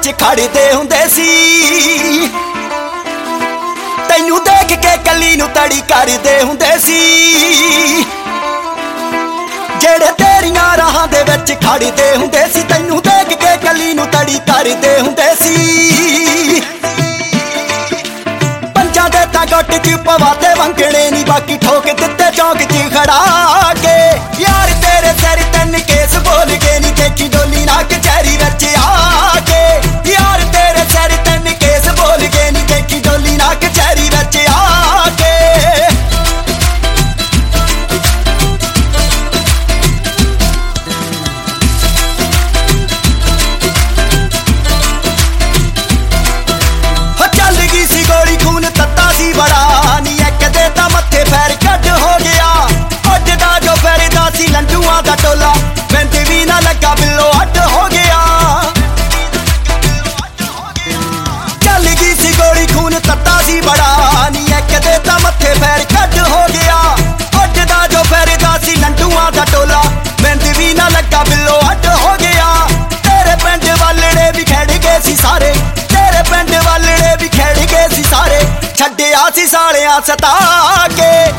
विच खड़दे हुंदे सी तैनू देख के कली नू तड़ी करदे हुंदे सी जेड़े तेरियां राहां दे विच खड़दे हुंदे सी तैनू देख के कली नू तड़ी करदे हुंदे सी पंजां दे तां गुट च पवाते वंगणे नी बाकी ठोक दित्ते चौक च खड़ा के यार तेरे सिर तन केस बोल के नी देखी डोली ना कचहरी विच आके यार तेरे सिर तन केस बोल के नी देखी डोली ना कचहरी विच आके चल गई सी गोली खून तत्ता सी बड़ा नी एक दे तां मत्थे पैर कट हो गया उड्डदा जो फिरदा सी लंडूआं दा टोला बिंद भी ना लगा बिल्लो अड्ड हो गया चल गई सी गोली खून तत्ता सी बड़ा नी एक दे तां मत्थे पैर कट हो गया उड्डदा जो फिरदा सी लंडूआं दा टोला बिंद भी ना लगा बिल्लो अड्ड हो गया तेरे पिंड वालड़े भी खड़ गए सी सारे तेरे पिंड वालड़े भी खड़ गए सी सारे छड्डिया सी सालियां सता